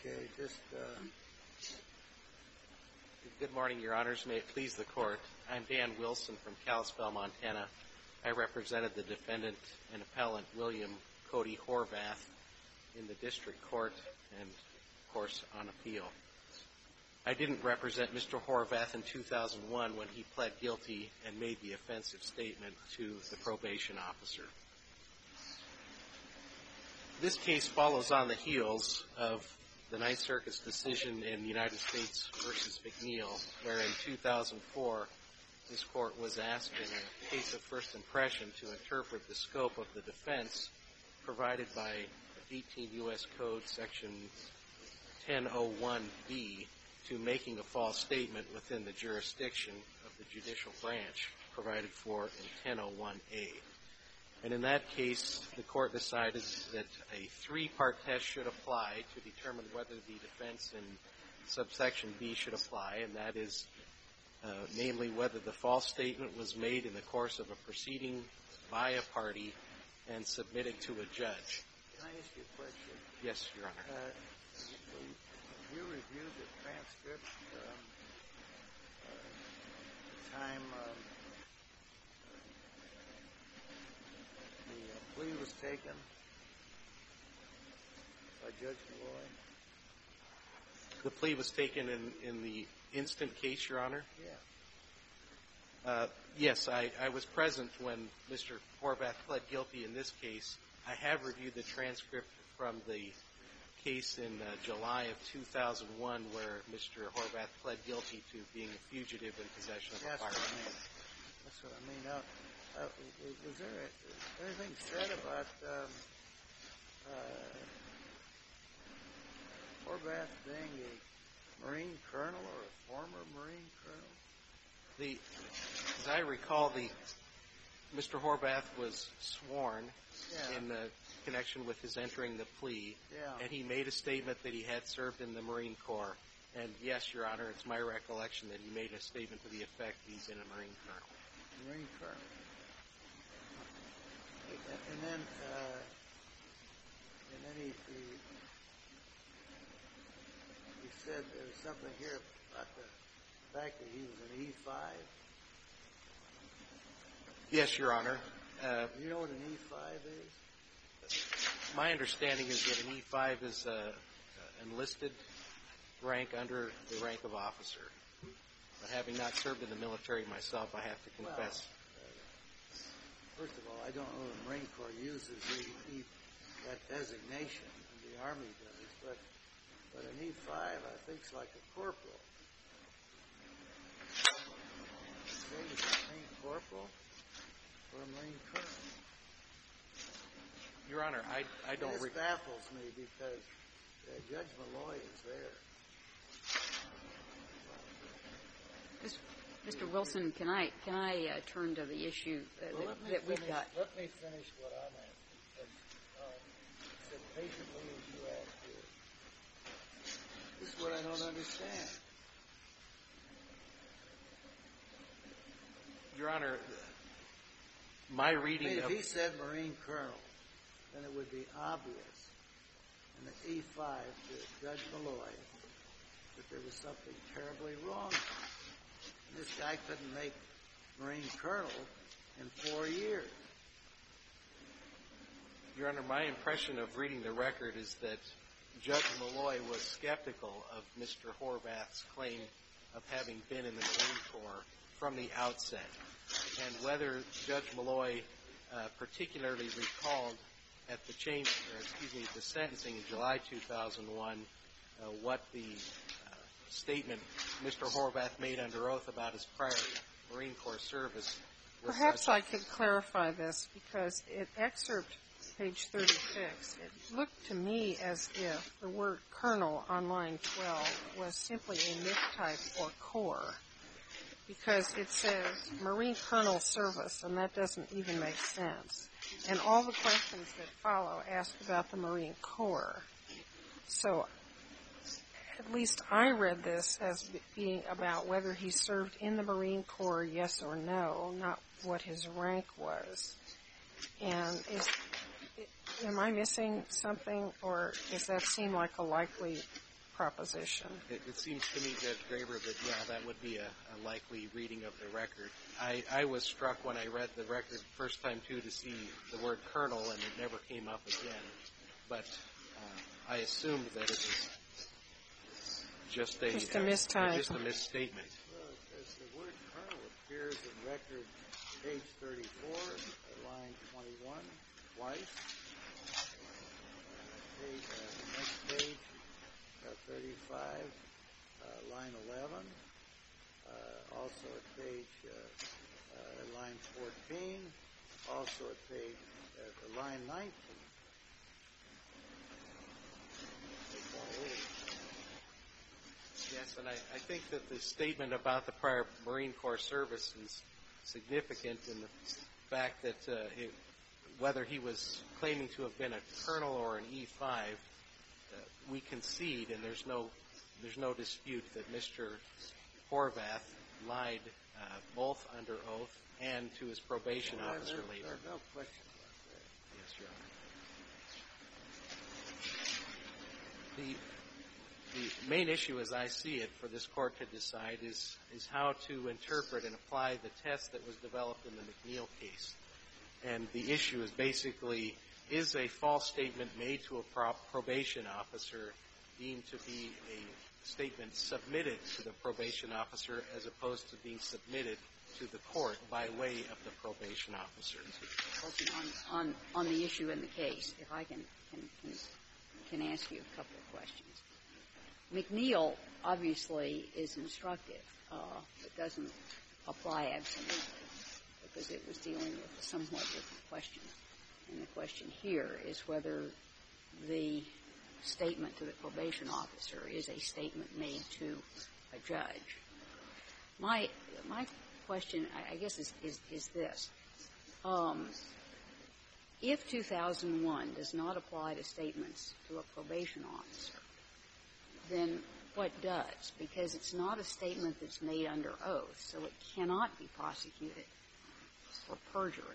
Okay, Good morning, Your Honors. May it please the Court. I'm Dan Wilson from Kalispell, Montana. I represented the defendant and appellant William Cody Horvath in the district court and, of course, on appeal. I didn't represent Mr. Horvath in 2001 when he pled guilty and made the offensive statement to the probation officer. This case follows on the heels of the Ninth Circuit's decision in United States v. McNeil, where in 2004 this Court was asked in a case of first impression to interpret the scope of the defense provided by 18 U.S. Code Section 1001B to making a false statement within the jurisdiction of the judicial branch provided for in 1001A. And in that case, the Court decided that a three-part test should apply to determine whether the defense in subsection B should apply, and that is namely whether the false statement was made in the course of a proceeding by a party and submitted to a judge. Can I ask you a question? Yes, Your Honor. You reviewed the transcript the time the plea was taken by Judge Malloy? The plea was taken in the instant case, Your Honor? Yeah. Yes, I was present when Mr. Horvath pled guilty in this case. I have reviewed the transcript from the case in July of 2001 where Mr. Horvath pled guilty to being a fugitive in possession of a firearm. That's what I mean. Now, was there anything said about Horvath being a Marine colonel or a former Marine colonel? As I recall, Mr. Horvath was sworn in the connection with his entering the plea, and he made a statement that he had served in the Marine Corps. And yes, Your Honor, it's my recollection that he made a statement to the effect he's been a Marine colonel. Marine colonel. And then he said there was something here about the fact that he was an E5. Yes, Your Honor. Do you know what an E5 is? My understanding is that an E5 is an enlisted rank under the rank of officer. But having not served in the military myself, I have to confess. Well, first of all, I don't know if the Marine Corps uses that designation. The Army does. But an E5, I think, is like a corporal. Say he's a Marine corporal or a Marine colonel. Your Honor, I don't... This baffles me because Judge Malloy is there. Mr. Wilson, can I turn to the issue that we've got? Let me finish what I'm asking. As patiently as you ask here. This is what I don't understand. Your Honor, my reading of... If he said Marine colonel, then it would be obvious in the E5 to Judge Malloy that there was something terribly wrong. This guy couldn't make Marine colonel in 4 years. Your Honor, my impression of reading the record is that Judge Malloy was skeptical of Mr. Horvath's claim of having been in the Marine Corps from the outset. And whether Judge Malloy particularly recalled at the the sentencing in July 2001, what the statement Mr. Horvath made under oath about his prior Marine Corps service was Perhaps I could clarify this because in excerpt page 36, it looked to me as if the word colonel on line 12 was simply a mistype for corps because it says Marine colonel service, and that doesn't even make sense. And all the questions that follow ask about the Marine Corps. So at least I read this as being about whether he served in the Marine Corps, yes or no, not what his rank was. And am I missing something, or does that seem like a likely proposition. It seems to me, Judge Graber, that, yeah, that would be a likely reading of the record. I was struck when I read the record the first time, too, to see the word colonel, and it never came up again. But I assumed that it was just a misstatement. Well, it says the word colonel appears in record page 34, line 21, twice. The next page, 35, line 11. Also at page line 14. Also at line 19. Yes, and I think that the statement about the prior Marine Corps service is significant in the fact that whether he was claiming to have been a colonel or an E5, we concede, and there's no dispute that Mr. Horvath lied both under oath and to his probation officer later. There's no question about that. Yes, Your Honor. The main issue, as I see it, for this Court to decide is how to interpret and apply the test that was developed in the McNeil case. And the issue is basically, is a false statement made to a probation officer deemed to be a statement submitted to the probation officer as opposed to being submitted to the court by way of the probation officer? On the issue in the case, if I can ask you a couple of questions. McNeil obviously is instructive. It doesn't apply absolutely because it was dealing with a somewhat different question. And the question here is whether the statement to the probation officer is a statement made to a judge. My question, I guess, is this. If 2001 does not apply to statements to a probation officer, then what does? Because it's not a statement that's made under oath, so it cannot be prosecuted for perjury.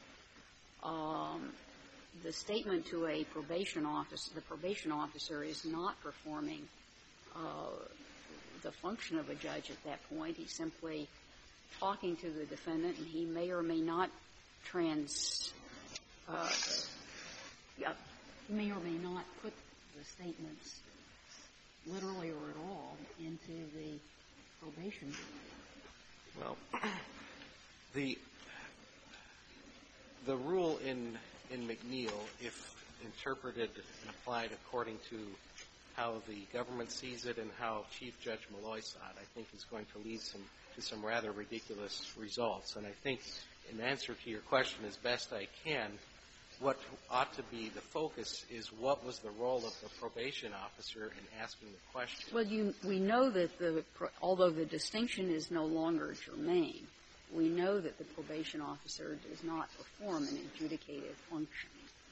The statement to a probation officer, the probation officer is not performing the function of a judge at that point. He's simply talking to the defendant, and he may or may not may or may not put the statements literally or at all into the probation unit. Well, the rule in McNeil, if interpreted and applied according to how the government sees it and how Chief Judge Malloy saw it, I think is going to lead to some rather ridiculous results. And I think in answer to your question as best I can, what ought to be the focus is what was the role of the probation officer in asking the question. Well, we know that although the distinction is no longer germane, we know that the probation officer does not perform an adjudicative function.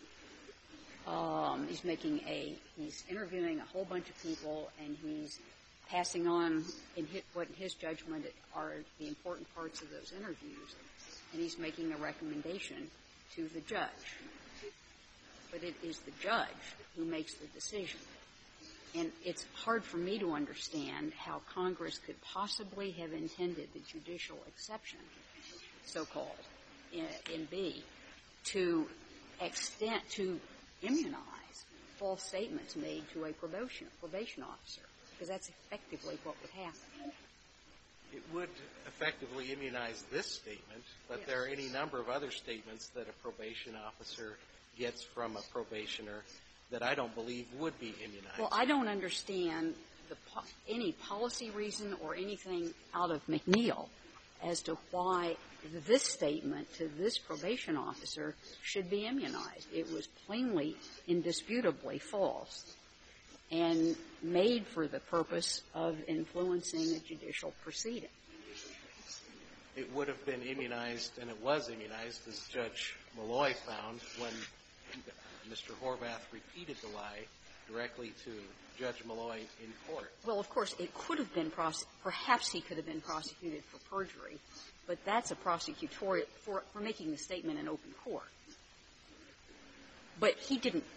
He's interviewing a whole bunch of people, and he's passing on what in his judgment are the important parts of those interviews, and he's making a recommendation to the judge. But it is the judge who makes the decision. And it's hard for me to understand how Congress could possibly have intended the judicial exception, so-called, in B, to immunize false statements made to a probation officer, because that's effectively what would happen. It would effectively immunize this statement, but yes. There are any number of other statements that a probation officer gets from a probationer that I don't believe would be immunized. Well, I don't understand any policy reason or anything out of McNeil as to why this statement to this probation officer should be immunized. It was plainly, indisputably false and made for the purpose of influencing a judicial proceeding. It would have been immunized, and it was immunized, as Judge Malloy found, when Mr. Horvath repeated the lie directly to Judge Malloy in court. Well, of course, it could have been perhaps he could have been prosecuted for perjury, but that's a prosecutorial for making the statement in open court. But he didn't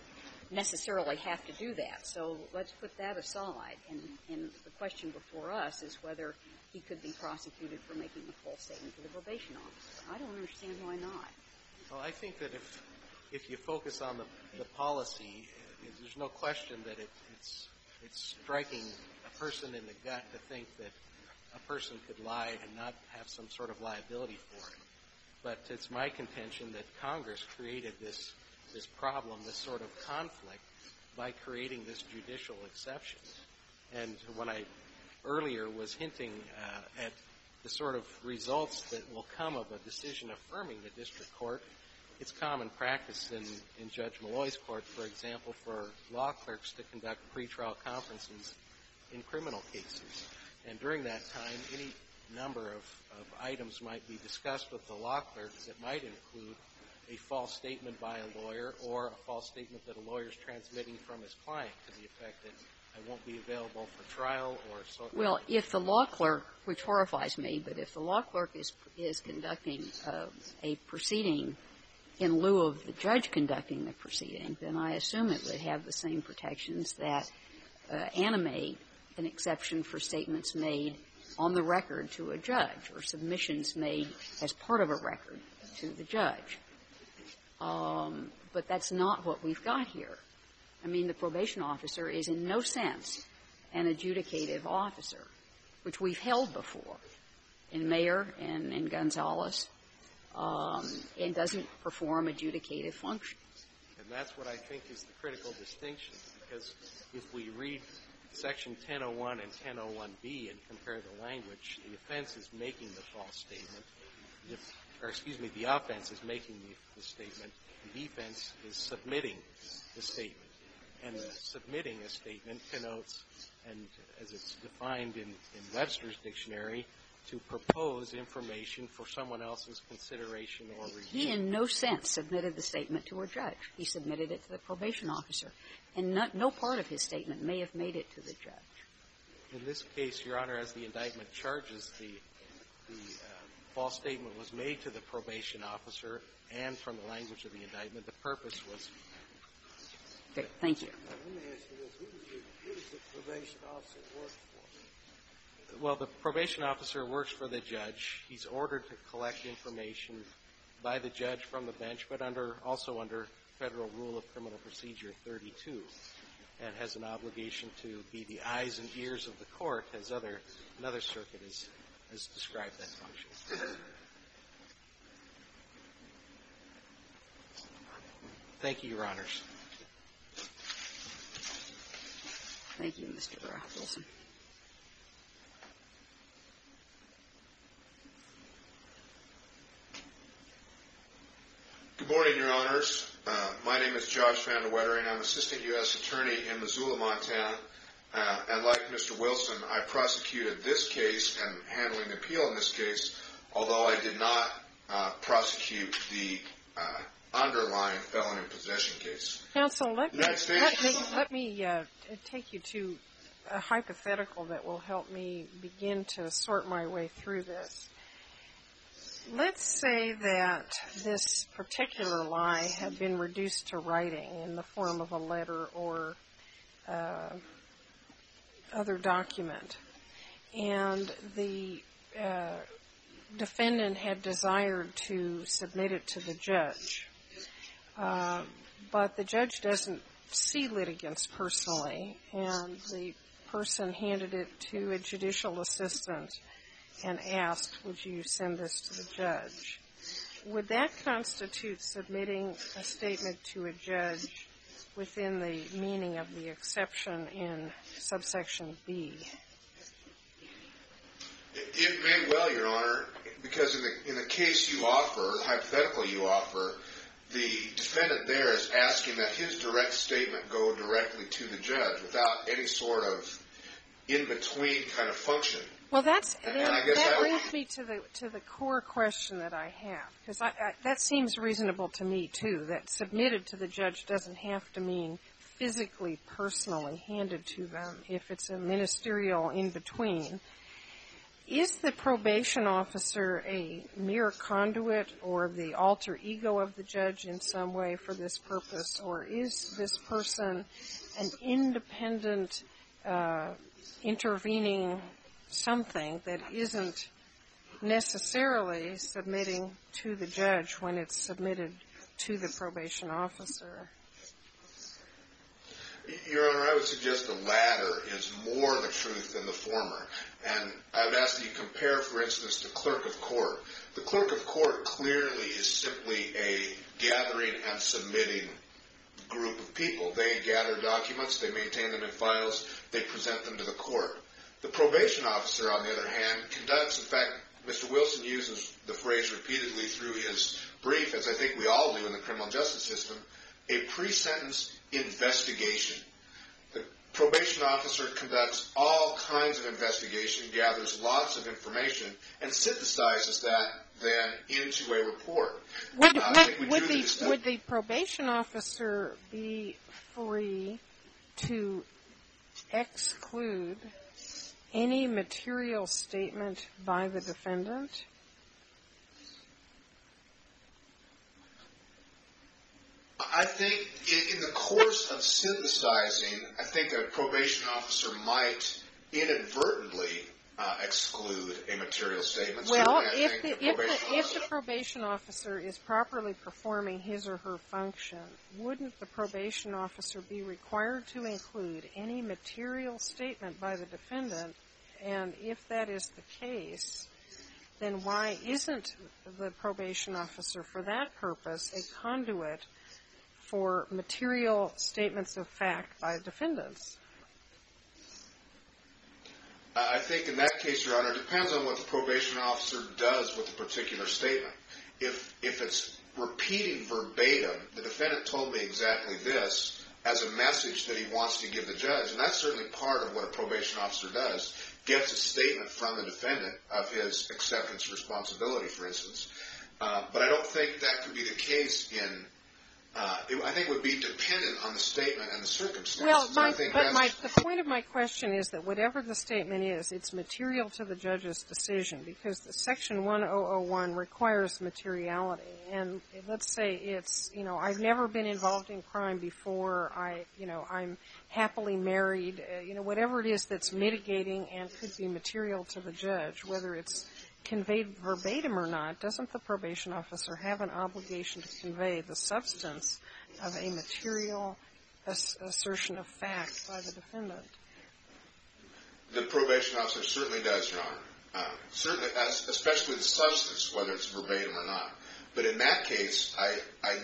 necessarily have to do that. So let's put that aside. And the question before us is whether he could be prosecuted for making a false statement to the probation officer. I don't understand why not. Well, I think that if you focus on the policy, there's no question that it's striking a person in the gut to think that a person could lie and not have some sort of liability for it. But it's my contention that Congress created this problem, this sort of conflict, by creating this judicial exception. And when I earlier was hinting at the sort of results that will come of a decision affirming the district court, it's common practice in Judge Malloy's court, for example, for law clerks to conduct pretrial conferences in criminal cases. And during that time, any number of items might be discussed with the law clerk that might include a false statement by a lawyer or a false statement that a lawyer is transmitting from his client to the effect that I won't be available for trial or so. Well, if the law clerk, which horrifies me, but if the law clerk is conducting a proceeding in lieu of the judge conducting the proceeding, then I assume it would have the same protections that animate an exception for statements made on the record to a judge or submissions made as part of a record to the judge. But that's not what we've got here. I mean, the probation officer is in no sense an adjudicative officer, which we've held before in Mayer and in Gonzales, and doesn't perform adjudicative functions. And that's what I think is the critical distinction, because if we read Section 1001 and 1001B and compare the language, the offense is making the false statement, the offense is making the statement, the defense is submitting the statement. And submitting a statement connotes, and as it's defined in Webster's dictionary, to propose information for someone else's consideration or review. He in no sense submitted the statement to a judge. He submitted it to the probation officer. And no part of his statement may have made it to the judge. In this case, Your Honor, as the indictment charges, the false statement was made to the probation officer, and from the language of the indictment, the purpose was. Okay, thank you. Let me ask you this. Who does the probation officer work for? Well, the probation officer works for the judge. He's ordered to collect information by the judge from the bench, but also under Federal Rule of Criminal Procedure 32, and has an obligation to be the eyes and ears of the court, as another circuit has described that function. Thank you, Your Honors. Thank you, Mr. Wilson. Good morning, Your Honors. My name is Josh Van de Wettering. I'm Assistant U.S. Attorney in Missoula, Montana. And like Mr. Wilson, I prosecuted this case and handling the appeal in this case, although I did not prosecute the underlying felon in possession case. Counsel, let me take you to a hypothetical that will help me begin to sort my way through this. Let's say that this particular lie had been reduced to writing in the form of a letter or other document, and the defendant had desired to submit it to the judge. But the judge doesn't see litigants personally, and the person handed it to a judicial assistant and asked, would you send this to the judge? Would that constitute submitting a statement to a judge within the meaning of the exception in subsection B? It may well, Your Honor, because in the case you offer, hypothetical you offer, the defendant there is asking that his direct statement go directly to the judge without any sort of in-between kind of function. Well, that brings me to the core question that I have, because that seems reasonable to me, too, that submitted to the judge doesn't have to mean physically, personally handed to them if it's a ministerial in-between. Is the probation officer a mere conduit or the alter ego of the judge in some way for this purpose, or is this person an independent intervening something that isn't necessarily submitting to the judge when it's submitted to the probation officer? Your Honor, I would suggest the latter is more the truth than the former. And I would ask that you compare, for instance, the clerk of court. The clerk of court clearly is simply a gathering and submitting group of people. They gather documents, they maintain them in files, they present them to the court. The probation officer, on the other hand, conducts, in fact, Mr. Wilson uses the phrase repeatedly through his brief, as I think we all do in the criminal justice system, a pre-sentence investigation. The probation officer conducts all kinds of investigation, gathers lots of information, and synthesizes that then into a report. Would the probation officer be free to exclude any material statement by the defendant? I think in the course of synthesizing, I think a probation officer might inadvertently exclude a material statement. Well, if the probation officer is properly performing his or her function, wouldn't the probation officer be required to include any material statement by the defendant? And if that is the case, then why isn't the probation officer, for that purpose, a conduit for material statements of fact by defendants? I think in that case, Your Honor, it depends on what the probation officer does with the particular statement. If it's repeating verbatim, the defendant told me exactly this as a message that he wants to give the judge, and that's certainly part of what a probation officer does, gets a statement from the defendant of his acceptance responsibility, for instance. But I don't think that could be the case in I think it would be dependent on the statement and the circumstances. Well, the point of my question is that whatever the statement is, it's material to the judge's decision, because the Section 1001 requires materiality. And let's say it's, I've never been involved in crime before. I'm happily married. Whatever it is that's mitigating and could be material to the judge, whether it's conveyed verbatim or not, doesn't the probation officer have an obligation to convey the substance of a material assertion of fact by the defendant? The probation officer certainly does, Your Honor. Certainly, especially the substance, whether it's verbatim or not. But in that case, I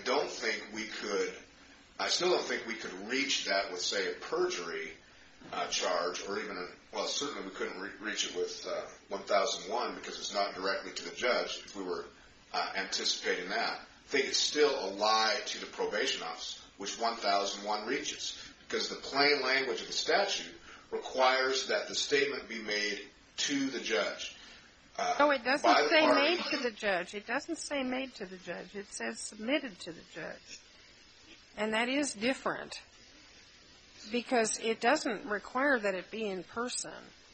still don't think we could reach that with, say, a perjury charge, or even, certainly we couldn't reach it with 1001 because it's not directly to the judge if we were anticipating that. I think it's still a lie to the probation office, which 1001 reaches, because the plain language of the statute requires that the statement be made to the judge. It doesn't say made to the judge. It doesn't say made to the judge. It says submitted to the judge. And that is different, because it doesn't require that it be in person.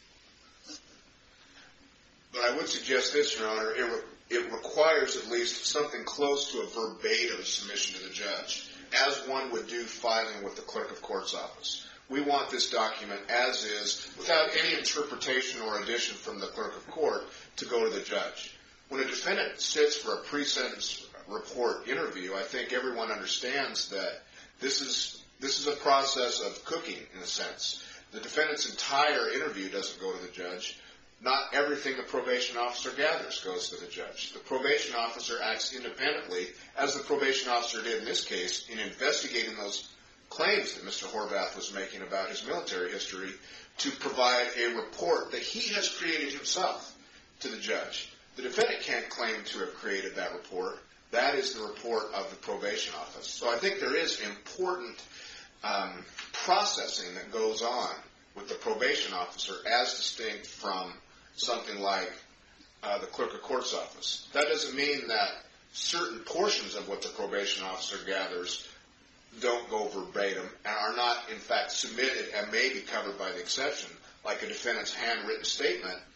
But I would suggest this, Your Honor. It requires at least something close to a verbatim submission to the judge, as one would do filing with the clerk of court's office. We want this document as is, without any interpretation or addition from the clerk of court, to go to the judge. When a defendant sits for a pre-sentence report interview, I think everyone understands that this is a process of cooking, in a sense. The defendant's entire interview doesn't go to the judge. Not everything the probation officer gathers goes to the judge. The probation officer acts independently, as the probation officer did in this case, in investigating those claims that Mr. Horvath was making about his military history, to provide a report that he has created himself to the judge. The defendant can't claim to have created that report. That is the report of the probation office. So I think there is important processing that goes on with the probation officer as distinct from something like the clerk of court's office. That doesn't mean that certain portions of what the probation officer gathers don't go verbatim and are not, in fact, submitted and may be covered by the exception, like a defendant's handwritten statement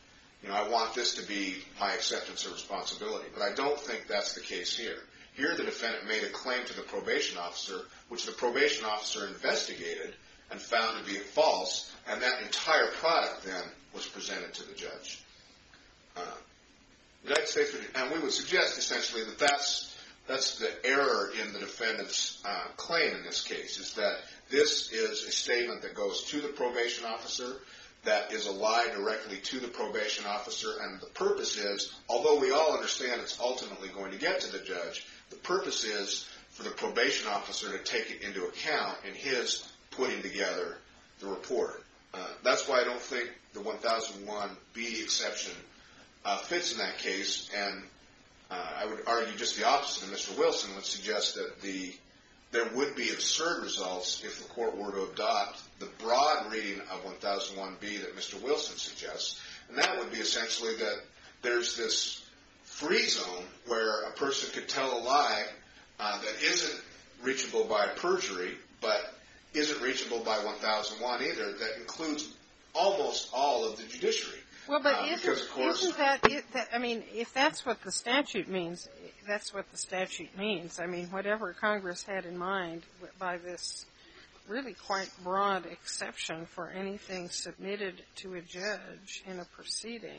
I want this to be my acceptance of responsibility. But I don't think that's the case here. Here the defendant made a claim to the probation officer, which the probation officer investigated and found to be false, and that entire product then was presented to the judge. The United States, and we would suggest essentially that that's the error in the defendant's claim in this case, is that this is a statement that goes to the probation officer, that is a lie directly to the probation officer, and the purpose is, although we all understand it's ultimately going to get to the judge, the purpose is for the probation officer to take it into account in his putting together the report. That's why I don't think the 1001B exception fits in that case, and I would argue just the opposite. And Mr. Wilson would suggest that there would be absurd results if the court were to adopt the broad reading of 1001B that Mr. Wilson suggests, and that would be essentially that there's this free zone where a person could tell a lie that isn't reachable by perjury, but isn't reachable by 1001 either, that includes almost all of the judiciary. Well, but isn't that I mean, if that's what the statute means, that's what the statute means. I mean, whatever Congress had in mind by this really quite broad exception for anything submitted to a judge in a proceeding.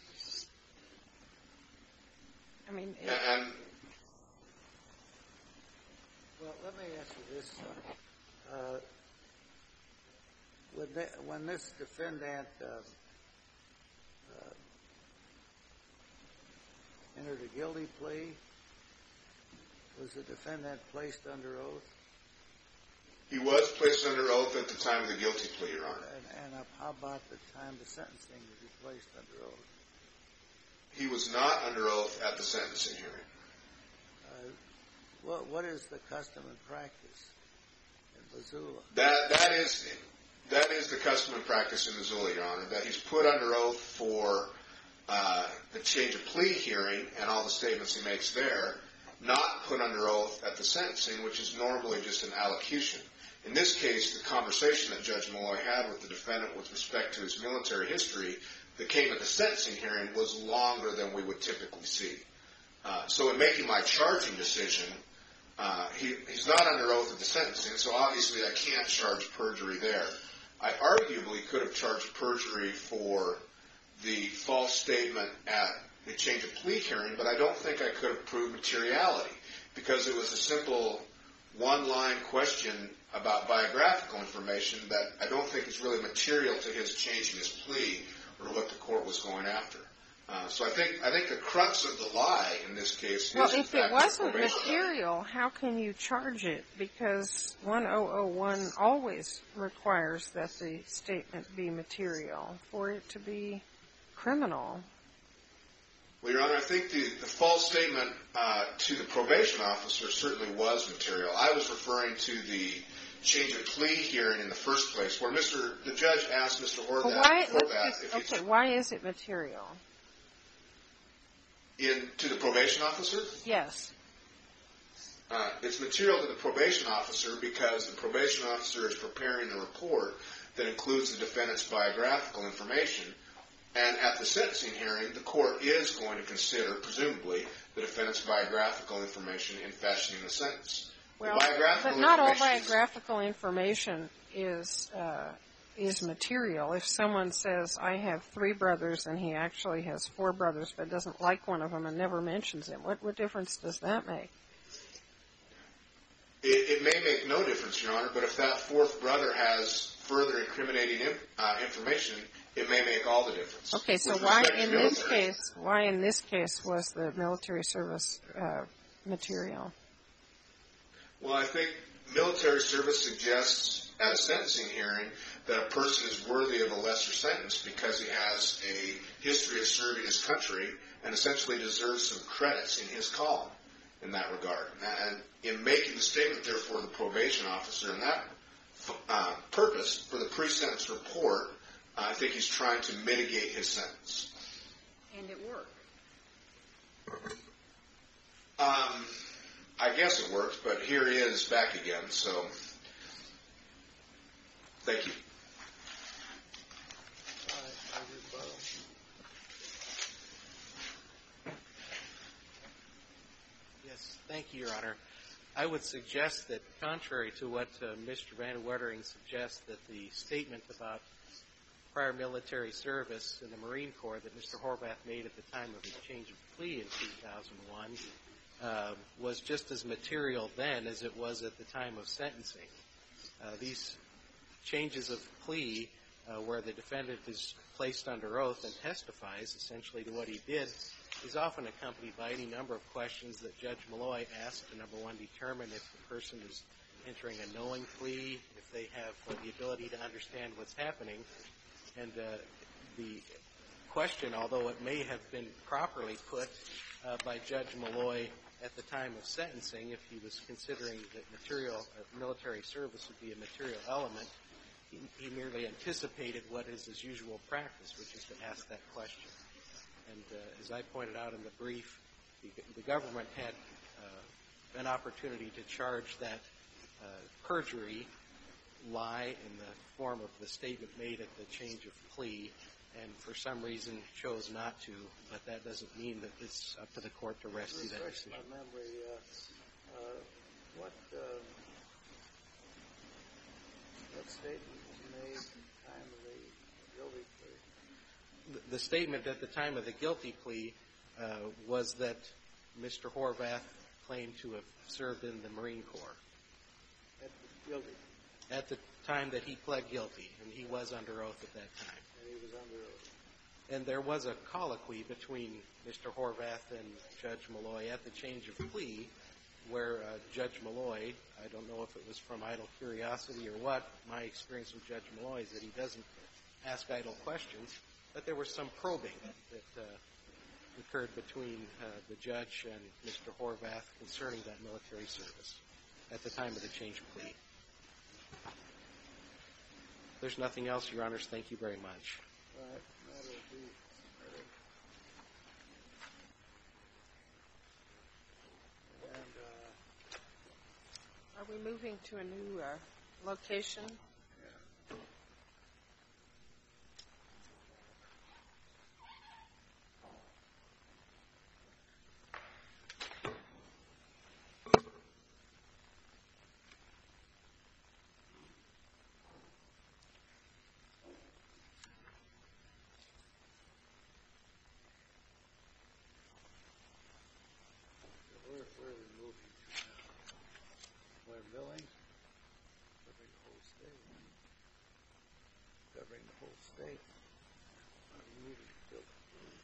I mean, well, let me ask you this. When this defendant entered a guilty plea, was the defendant placed under oath? He was placed under oath at the time of the guilty plea, Your Honor. And how about the time of sentencing? Was he placed under oath? He was not under oath at the sentencing hearing. What is the custom and practice in Missoula? That is the custom and practice in Missoula, Your Honor, that he's put under oath for the change of plea hearing and all the statements he makes there, not put under oath at the sentencing, which is normally just an allocution. In this case, the conversation that Judge Malloy had with the defendant with respect to his military history that came at the sentencing hearing was longer than we would typically see. So in making my charging decision, he's not under oath at the sentencing, so obviously I can't charge perjury there. I arguably could have charged perjury for the false statement at the change of plea hearing, but I don't think I could have proved materiality because it was a simple one-line question about biographical information that I don't think is really material to his changing his plea or to what the court was going after. So I think the crux of the lie in this case is... Well, if it wasn't material, how can you charge it? Because 1001 always requires that the statement be material for it to be criminal. Well, Your Honor, I think the false statement to the probation officer certainly was material. I was referring to the change of plea hearing in the first place where the judge asked Mr. Horvath... Why is it material? To the probation officer? Yes. It's material to the probation officer because the probation officer is preparing a report that includes the defendant's biographical information. And at the sentencing hearing, the court is going to consider, presumably, the defendant's biographical information in fashioning the sentence. Well, but not all biographical information is material. If someone says, I have 3 brothers, and he actually has 4 brothers, but doesn't like one of them and never mentions him, what difference does that make? It may make no difference, Your Honor, but if that 4th brother has further incriminating information, it may make all the difference. Okay, so why in this case was the military service material? Well, I think military service suggests at a sentencing hearing that a person is worthy of a lesser sentence because he has a history of serving his country and essentially deserves some credits in his column in that regard. And in making the statement, therefore, the probation officer in that purpose for the pre-sentence report, I think he's trying to mitigate his sentence. And it worked. I guess it worked, but here he is back again, so thank you. Thank you, Your Honor. I would suggest that, contrary to what Mr. Van Wettering suggests, that the statement about prior military service in the Marine Corps that Mr. Horvath made at the time of his change of plea in 2001 was just as material then as it was at the time of sentencing. These changes of plea where the defendant is placed under oath and testifies essentially to what he did is often accompanied by any number of questions that Judge Malloy asked to, number one, determine if the person is entering a knowing plea, if they have the ability to understand what's happening. And the question, although it may have been properly put by Judge Malloy at the time of sentencing, if he was considering that military service would be a material element, he merely anticipated what is his usual practice, which is to ask that question. And as I pointed out in the brief, the government had an opportunity to charge that perjury lie in the form of the statement made at the change of plea, and for some reason chose not to, but that doesn't mean that it's up to the court to rescue that decision. My memory, what statement was made at the time of the guilty plea? The statement at the time of the guilty plea was that Mr. Horvath claimed to have served in the Marine Corps. At the guilty? At the time that he pled guilty, and he was under oath at that time. And he was under oath. And there was a colloquy between Mr. Horvath and Judge Malloy at the change of plea where Judge Malloy, I don't know if it was from idle curiosity or what, my experience with Judge Malloy is that he doesn't ask idle questions, but there was some probing that occurred between the judge and Mr. Horvath concerning that military service at the time of the change of plea. If there's nothing else, Your Honors, thank you very much. All right. That'll be. And, Are we moving to a new location? yeah. Where are we moving to now? Where Billings? Covering the whole state. Covering the whole state. Where are we moving to Billings?